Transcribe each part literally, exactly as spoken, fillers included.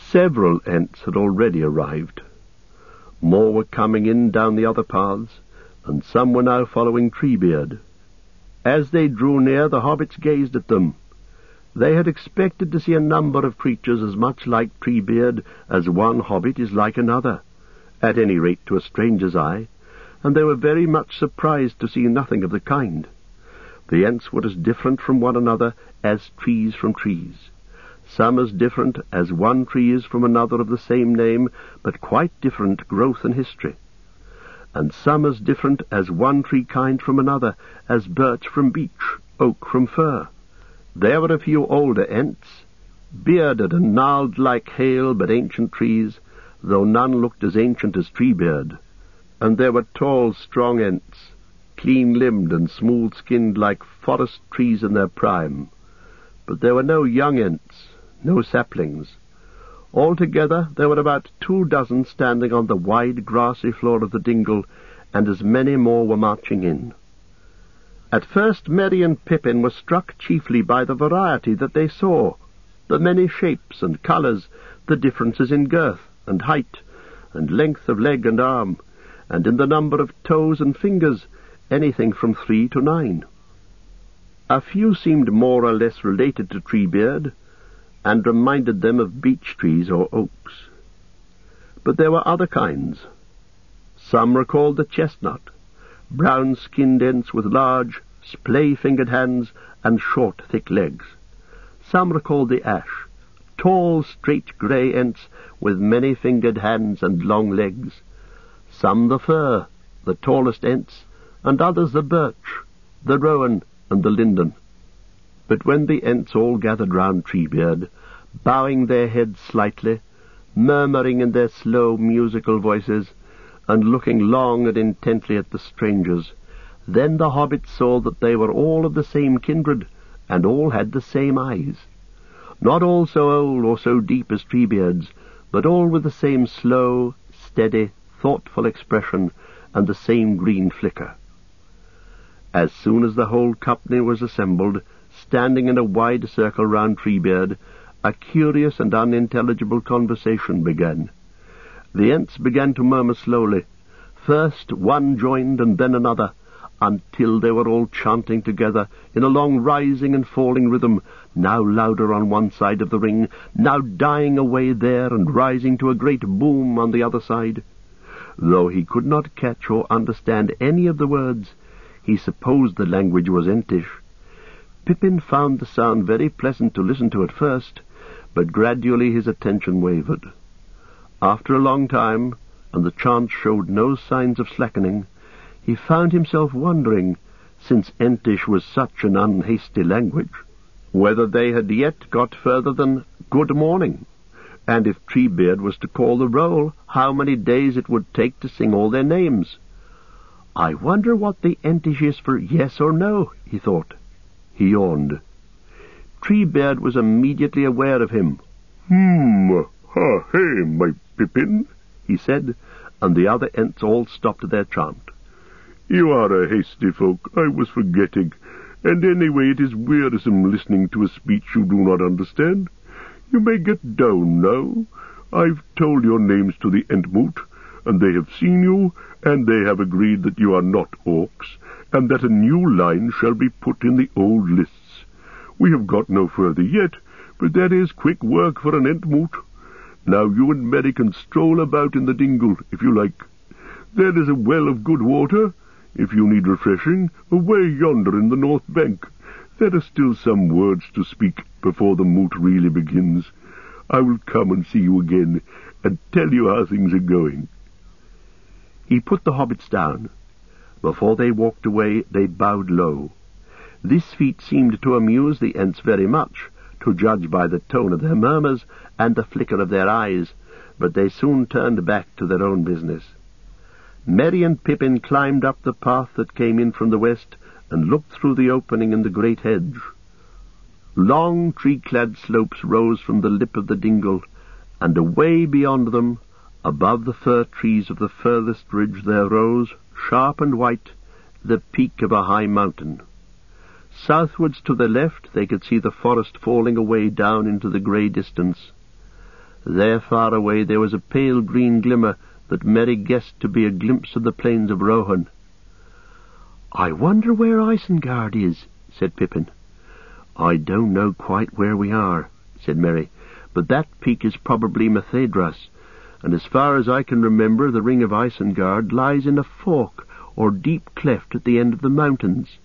Several Ents had already arrived. More were coming in down the other paths, and some were now following Treebeard. As they drew near, the hobbits gazed at them. They had expected to see a number of creatures as much like Treebeard as one hobbit is like another, at any rate to a stranger's eye, and they were very much surprised to see nothing of the kind. The Ents were as different from one another as trees from trees, some as different as one tree is from another of the same name, but quite different growth and history, and some as different as one tree kind from another, as birch from beech, oak from fir. There were a few older Ents, bearded and gnarled like hale but ancient trees, though none looked as ancient as Treebeard, and there were tall, strong Ents, clean-limbed and smooth-skinned like forest trees in their prime. But there were no young Ents, no saplings. Altogether there were about two dozen standing on the wide grassy floor of the dingle, and as many more were marching in. At first Merry and Pippin were struck chiefly by the variety that they saw, the many shapes and colours, the differences in girth and height, and length of leg and arm, and in the number of toes and fingers, anything from three to nine. A few seemed more or less related to Treebeard, and reminded them of beech trees or oaks. But there were other kinds. Some recalled the chestnut, brown-skinned Ents with large, splay-fingered hands and short, thick legs. Some recalled the ash, tall, straight grey Ents with many-fingered hands and long legs. Some the fir, the tallest Ents, and others the birch, the rowan, and the linden. But when the Ents all gathered round Treebeard, bowing their heads slightly, murmuring in their slow musical voices, and looking long and intently at the strangers, then the hobbits saw that they were all of the same kindred, and all had the same eyes. Not all so old or so deep as Treebeard's, but all with the same slow, steady, thoughtful expression, and the same green flicker. As soon as the whole company was assembled, standing in a wide circle round Treebeard, a curious and unintelligible conversation began. The Ents began to murmur slowly. First one joined and then another, until they were all chanting together in a long rising and falling rhythm, now louder on one side of the ring, now dying away there and rising to a great boom on the other side. Though he could not catch or understand any of the words, he supposed the language was Entish. Pippin found the sound very pleasant to listen to at first, but gradually his attention wavered. After a long time, and the chant showed no signs of slackening, he found himself wondering, since Entish was such an unhasty language, whether they had yet got further than good morning, and if Treebeard was to call the roll, how many days it would take to sing all their names. I wonder what the Entish is for yes or no, he thought. He yawned. Treebeard was immediately aware of him. Hmm, ha, hey, my Pippin, he said, and the other Ents all stopped their chant. You are a hasty folk, I was forgetting, and anyway it is wearisome listening to a speech you do not understand. You may get down now. I've told your names to the Entmoot, and they have seen you, and they have agreed that you are not orcs, and that a new line shall be put in the old lists. We have got no further yet, but that is quick work for an Entmoot. Now you and Merry can stroll about in the dingle, if you like. There is a well of good water, if you need refreshing, away yonder in the north bank. There are still some words to speak before the moot really begins. I will come and see you again, and tell you how things are going. He put the hobbits down. Before they walked away, they bowed low. This feat seemed to amuse the Ents very much, to judge by the tone of their murmurs and the flicker of their eyes, but they soon turned back to their own business. Merry and Pippin climbed up the path that came in from the west, and looked through the opening in the great hedge. Long tree-clad slopes rose from the lip of the dingle, and away beyond them, above the fir trees of the furthest ridge, there rose, sharp and white, the peak of a high mountain. Southwards to the left they could see the forest falling away down into the grey distance. There far away there was a pale green glimmer that Merry guessed to be a glimpse of the plains of Rohan. "I wonder where Isengard is," said Pippin. "I don't know quite where we are," said Merry, "but that peak is probably Methedras, and as far as I can remember the ring of Isengard lies in a fork or deep cleft at the end of the mountains.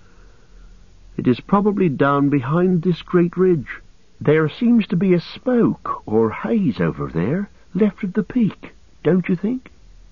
It is probably down behind this great ridge. There seems to be a smoke or haze over there, left of the peak, don't you think?"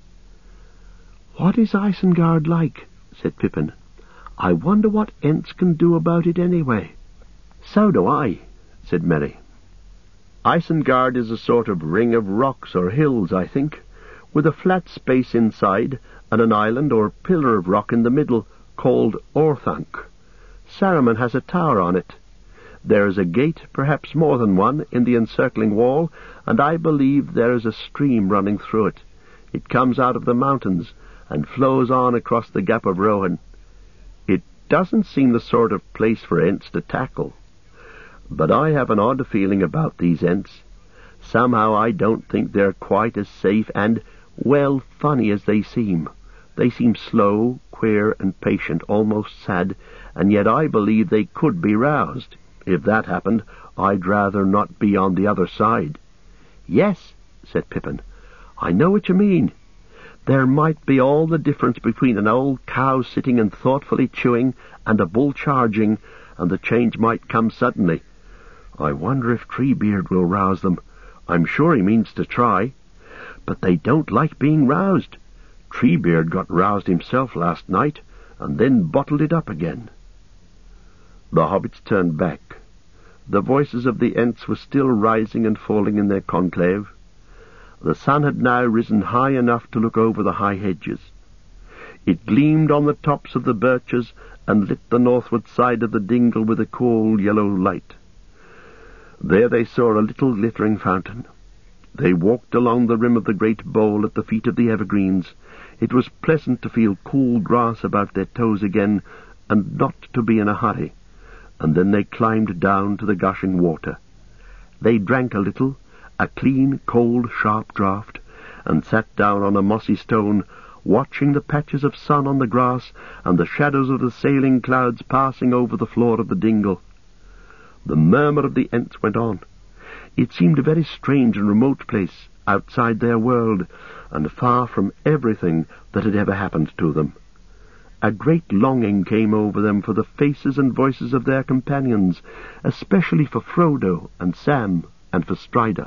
"What is Isengard like?" said Pippin. "I wonder what Ents can do about it anyway." "So do I," said Merry. "Isengard is a sort of ring of rocks or hills, I think, with a flat space inside and an island or pillar of rock in the middle called Orthanc. Saruman has a tower on it. There is a gate, perhaps more than one, in the encircling wall, and I believe there is a stream running through it. It comes out of the mountains and flows on across the Gap of Rohan. It doesn't seem the sort of place for Ents to tackle. But I have an odd feeling about these Ents. Somehow I don't think they're quite as safe and, well, funny as they seem. They seem slow, queer, and patient, almost sad, and yet I believe they could be roused. If that happened, I'd rather not be on the other side." "Yes," said Pippin, "I know what you mean. There might be all the difference between an old cow sitting and thoughtfully chewing and a bull charging, and the change might come suddenly. I wonder if Treebeard will rouse them. I'm sure he means to try. But they don't like being roused. Treebeard got roused himself last night, and then bottled it up again." The hobbits turned back. The voices of the Ents were still rising and falling in their conclave. The sun had now risen high enough to look over the high hedges. It gleamed on the tops of the birches and lit the northward side of the dingle with a cool yellow light. There they saw a little glittering fountain. They walked along the rim of the great bowl at the feet of the evergreens. It was pleasant to feel cool grass about their toes again, and not to be in a hurry. And then they climbed down to the gushing water. They drank a little, a clean, cold, sharp draught, and sat down on a mossy stone, watching the patches of sun on the grass and the shadows of the sailing clouds passing over the floor of the dingle. The murmur of the Ents went on. It seemed a very strange and remote place, outside their world, and far from everything that had ever happened to them. A great longing came over them for the faces and voices of their companions, especially for Frodo and Sam and for Strider.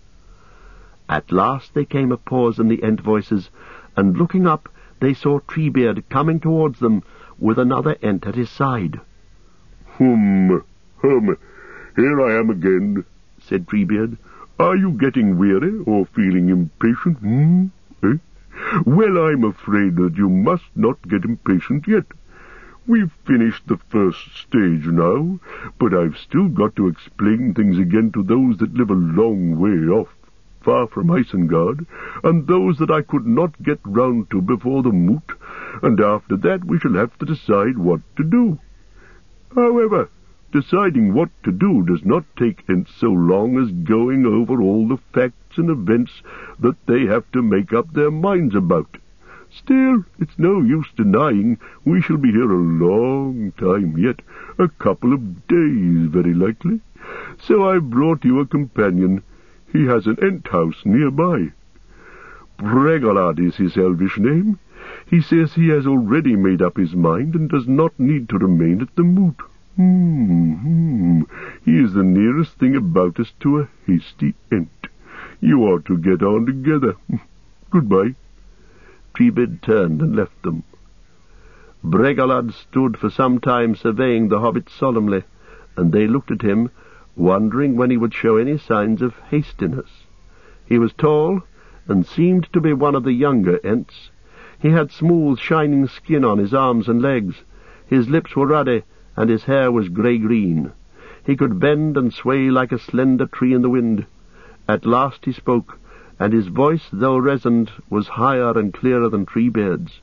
At last there came a pause in the Ent voices, and looking up they saw Treebeard coming towards them with another Ent at his side. "Hum, hum, here I am again," said Treebeard. "Are you getting weary or feeling impatient, hmm? Eh? Well, I'm afraid that you must not get impatient yet. We've finished the first stage now, but I've still got to explain things again to those that live a long way off, far from Isengard, and those that I could not get round to before the moot, and after that we shall have to decide what to do. However, deciding what to do does not take Ents so long as going over all the facts and events that they have to make up their minds about. Still, it's no use denying we shall be here a long time yet, a couple of days very likely. So I've brought you a companion. He has an Ent house nearby. Bregalad is his elvish name. He says he has already made up his mind and does not need to remain at the moot. Hmm, hmm. He is the nearest thing about us to a hasty Ent. You ought to get on together. Goodbye." Treebeard turned and left them. Bregalad stood for some time surveying the hobbits solemnly, and they looked at him, wondering when he would show any signs of hastiness. He was tall, and seemed to be one of the younger Ents. He had smooth, shining skin on his arms and legs. His lips were ruddy, and his hair was grey-green. He could bend and sway like a slender tree in the wind. At last he spoke, and his voice, though resonant, was higher and clearer than Treebeard's.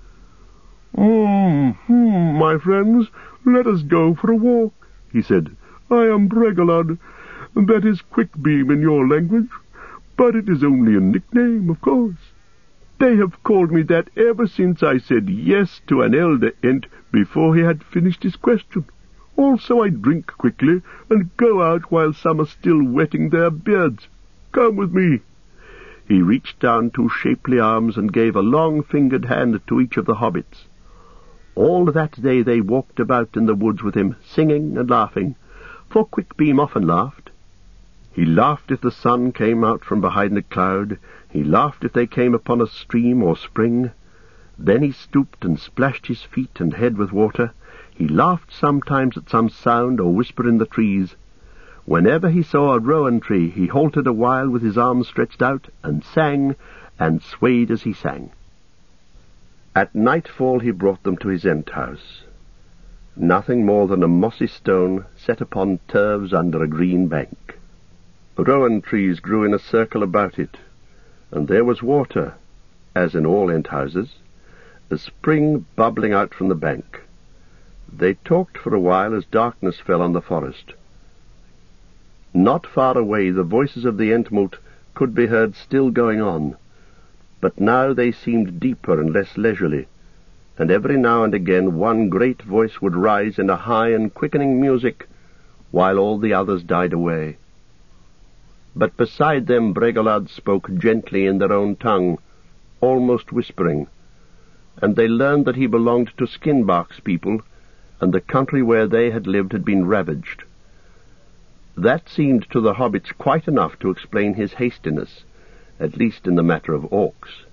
Hmm, hmm, my friends, let us go for a walk," he said. "I am Bregalad. That is Quickbeam in your language. but it is only a nickname, of course. They have called me that ever since I said yes to an elder Ent before he had finished his question. Also I drink quickly and go out while some are still wetting their beards. Come with me." He reached down two shapely arms and gave a long-fingered hand to each of the hobbits. All that day they walked about in the woods with him, singing and laughing, for Quickbeam often laughed. He laughed if the sun came out from behind a cloud. He laughed if they came upon a stream or spring. Then he stooped and splashed his feet and head with water. He laughed sometimes at some sound or whisper in the trees. Whenever he saw a rowan tree, he halted a while with his arms stretched out, and sang, and swayed as he sang. At nightfall he brought them to his Ent house. Nothing more than a mossy stone set upon turves under a green bank. Rowan trees grew in a circle about it, and there was water, as in all Ent houses, a spring bubbling out from the bank. They talked for a while as darkness fell on the forest. Not far away the voices of the Entmoot could be heard still going on, but now they seemed deeper and less leisurely, and every now and again one great voice would rise in a high and quickening music, while all the others died away. But beside them Bregalad spoke gently in their own tongue, almost whispering, and they learned that he belonged to Skinbark's people, and the country where they had lived had been ravaged. That seemed to the hobbits quite enough to explain his hastiness, at least in the matter of orcs.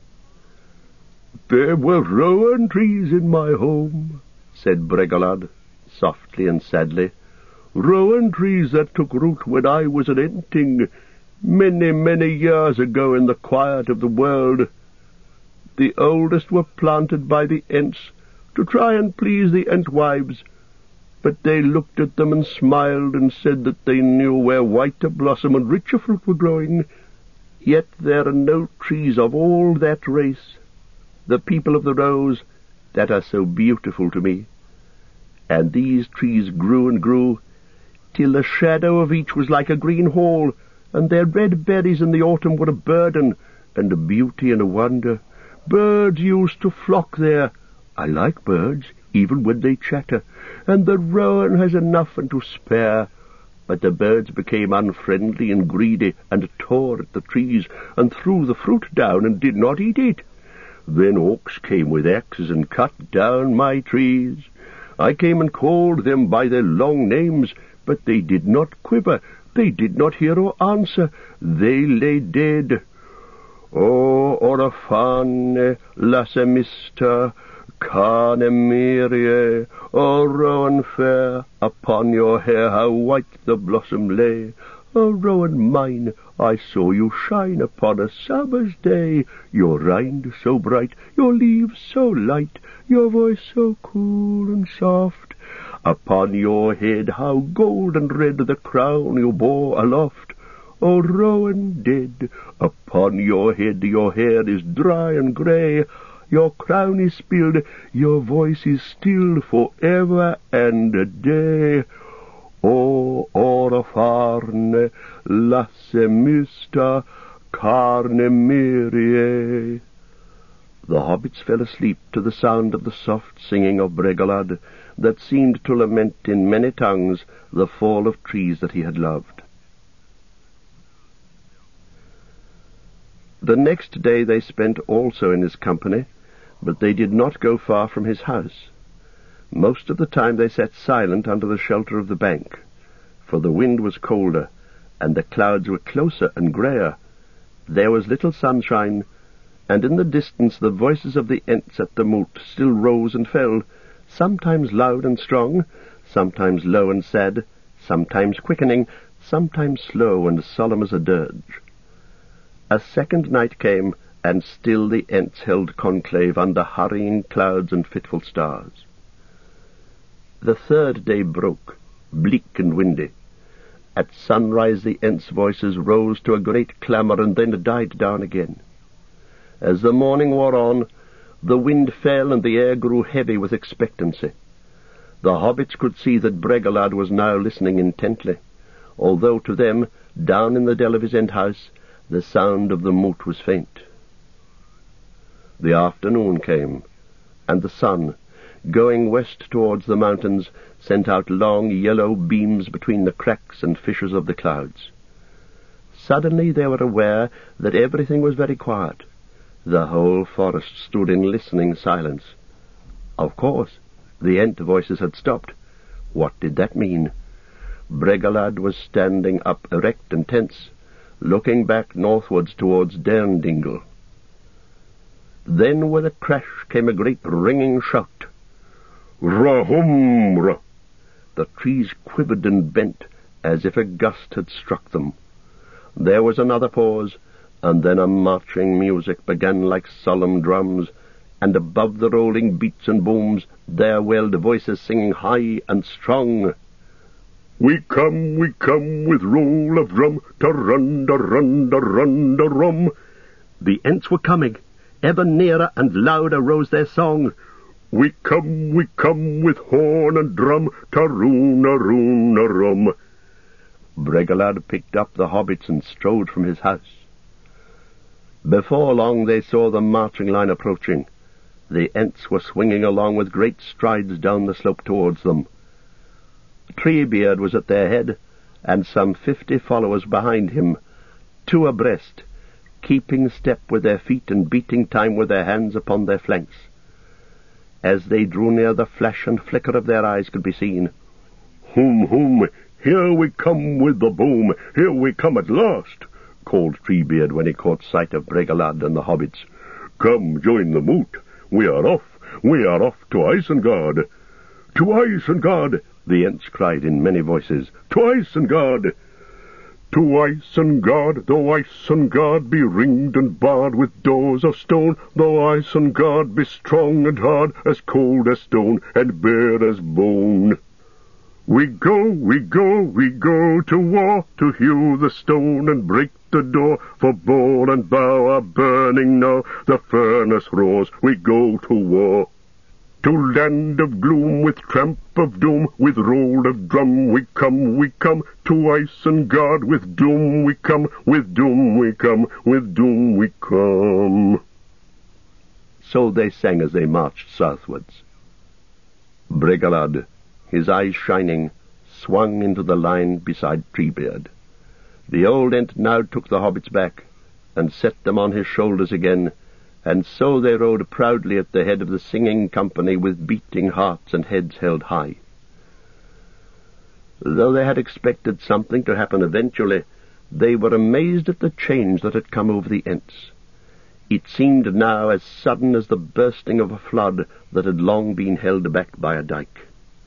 "There were rowan trees in my home," said Bregalad, softly and sadly, "rowan trees that took root when I was an Enting, many, many years ago in the quiet of the world. The oldest were planted by the Ents to try and please the Entwives, but they looked at them and smiled and said that they knew where whiter blossom and richer fruit were growing. Yet there are no trees of all that race, the people of the rose, that are so beautiful to me. And these trees grew and grew, till the shadow of each was like a green hall, and their red berries in the autumn were a burden, and a beauty and a wonder. Birds used to flock there. I like birds, even when they chatter, and the rowan has enough and to spare. But the birds became unfriendly and greedy, and tore at the trees, and threw the fruit down, and did not eat it. Then orcs came with axes and cut down my trees. I came and called them by their long names, but they did not quiver, they did not hear or answer, they lay dead. O Orafane, Lasemista, Carnemirie, O rowan fair, upon your hair how white the blossom lay. O rowan mine, I saw you shine upon a summer's day, your rind so bright, your leaves so light, your voice so cool and soft. Upon your head how gold and red the crown you bore aloft. O rowan dead, upon your head your hair is dry and grey, your crown is spilled, your voice is still for ever and a day. O Orafarne, Lasemista, Carnemirie. The hobbits fell asleep to the sound of the soft singing of Bregalad, that seemed to lament in many tongues the fall of trees that he had loved. The next day they spent also in his company, but they did not go far from his house. Most of the time they sat silent under the shelter of the bank, for the wind was colder, and the clouds were closer and greyer. There was little sunshine, and in the distance the voices of the Ents at the moot still rose and fell, sometimes loud and strong, sometimes low and sad, sometimes quickening, sometimes slow and solemn as a dirge. A second night came, and still the Ents held conclave under hurrying clouds and fitful stars. The third day broke, bleak and windy. At sunrise the Ents' voices rose to a great clamour and then died down again. As the morning wore on, the wind fell and the air grew heavy with expectancy. The hobbits could see that Bregalad was now listening intently, although to them, down in the dell of his Ent house, The sound of the moot was faint. The afternoon came, and the sun, going west towards the mountains, sent out long yellow beams between the cracks and fissures of the clouds. Suddenly they were aware that everything was very quiet. The whole forest stood in listening silence. Of course, the Ent voices had stopped. What did that mean? Bregalad was standing up erect and tense, looking back northwards towards Derndingle. Then with a crash came a great ringing shout. Rahumra! The trees quivered and bent as if a gust had struck them. There was another pause, and then a marching music began like solemn drums, and above the rolling beats and booms there wailed voices singing high and strong. We come, we come with roll of drum, ta-run-da-run-da-run-da-rum. The Ents were coming. Ever nearer and louder rose their song. We come, we come with horn and drum, ta-roon-a-roon-a-rum. Bregalad picked up the hobbits and strode from his house. Before long they saw the marching line approaching. The Ents were swinging along with great strides down the slope towards them. Treebeard was at their head, and some fifty followers behind him, two abreast, keeping step with their feet and beating time with their hands upon their flanks. As they drew near, the flash and flicker of their eyes could be seen. Hum, hum, here we come with the boom, here we come at last, called Treebeard when he caught sight of Bregalad and the hobbits. Come, join the moot. We are off, we are off to Isengard. To Isengard, the Ents cried in many voices. To Isengard! To Isengard, though Isengard be ringed and barred with doors of stone, though Isengard be strong and hard, as cold as stone, and bare as bone. We go, we go, we go to war, to hew the stone and break the door, for bowl and bow are burning now, the furnace roars, we go to war. To land of gloom with tramp of doom, with roll of drum we come, we come, to Isengard with doom we come, with doom we come, with doom we come. So they sang as they marched southwards. Bregalad, his eyes shining, swung into the line beside Treebeard. The old Ent now took the hobbits back, and set them on his shoulders again, and so they rode proudly at the head of the singing company with beating hearts and heads held high. Though they had expected something to happen eventually, they were amazed at the change that had come over the Ents. It seemed now as sudden as the bursting of a flood that had long been held back by a dike.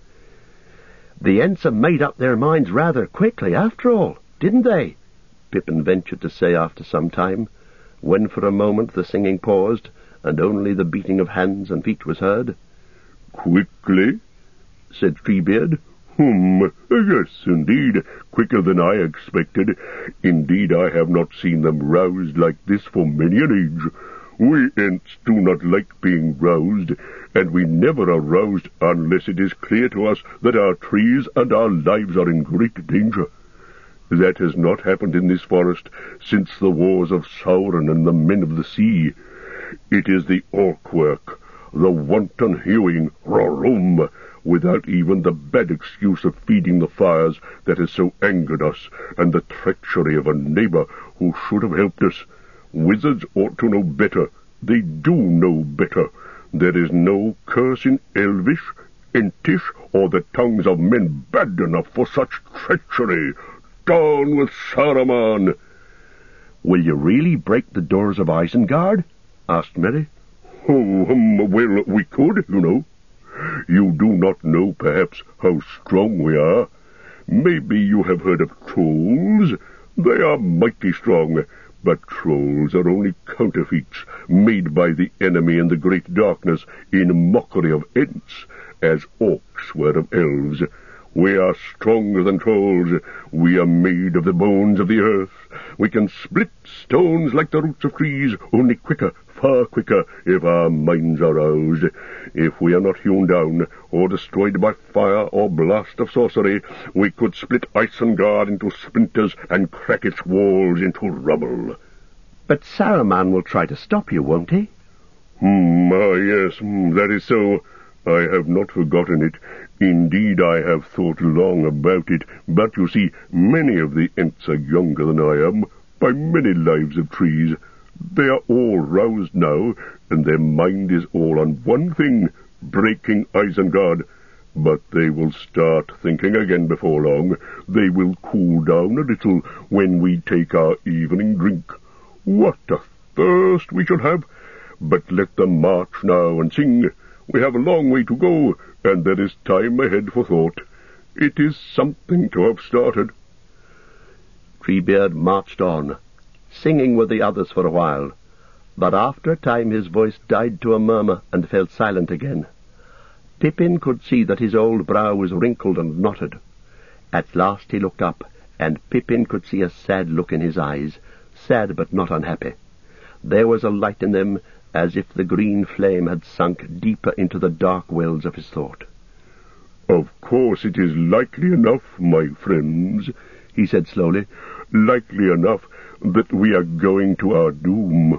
The Ents have made up their minds rather quickly, after all, didn't they? Pippin ventured to say after some time, when for a moment the singing paused, and only the beating of hands and feet was heard. Quickly? Said Treebeard. Hum, yes, indeed, quicker than I expected. Indeed, I have not seen them roused like this for many an age. We Ents do not like being roused, and we never are roused unless it is clear to us that our trees and our lives are in great danger. That has not happened in this forest since the wars of Sauron and the Men of the Sea. It is the orc work, the wanton hewing, rorum, without even the bad excuse of feeding the fires, that has so angered us, and the treachery of a neighbour who should have helped us. Wizards ought to know better. They do know better. There is no curse in Elvish, Entish, or the tongues of men bad enough for such treachery. Down with Saruman! Will you really break the doors of Isengard? Asked Merry. Oh, um, well, we could, you know. You do not know, perhaps, how strong we are. Maybe you have heard of trolls. They are mighty strong, but trolls are only counterfeits made by the enemy in the great darkness in mockery of Ents, as orcs were of elves. We are stronger than trolls. We are made of the bones of the earth. We can split stones like the roots of trees, only quicker, far quicker, if our minds are roused. If we are not hewn down, or destroyed by fire or blast of sorcery, we could split Isengard into splinters and crack its walls into rubble. But Saruman will try to stop you, won't he? Hmm, ah, yes, hmm, that is so. I have not forgotten it. Indeed, I have thought long about it. But you see, many of the Ents are younger than I am, by many lives of trees. They are all roused now, and their mind is all on one thing, breaking Isengard. But they will start thinking again before long. They will cool down a little when we take our evening drink. What a thirst we shall have! But let them march now and sing. We have a long way to go, and there is time ahead for thought. It is something to have started. Treebeard marched on, singing with the others for a while, but after a time his voice died to a murmur and fell silent again. Pippin could see that his old brow was wrinkled and knotted. At last he looked up, and Pippin could see a sad look in his eyes, sad but not unhappy. There was a light in them, as if the green flame had sunk deeper into the dark wells of his thought. "Of course it is likely enough, my friends," he said slowly, "likely enough that we are going to our doom.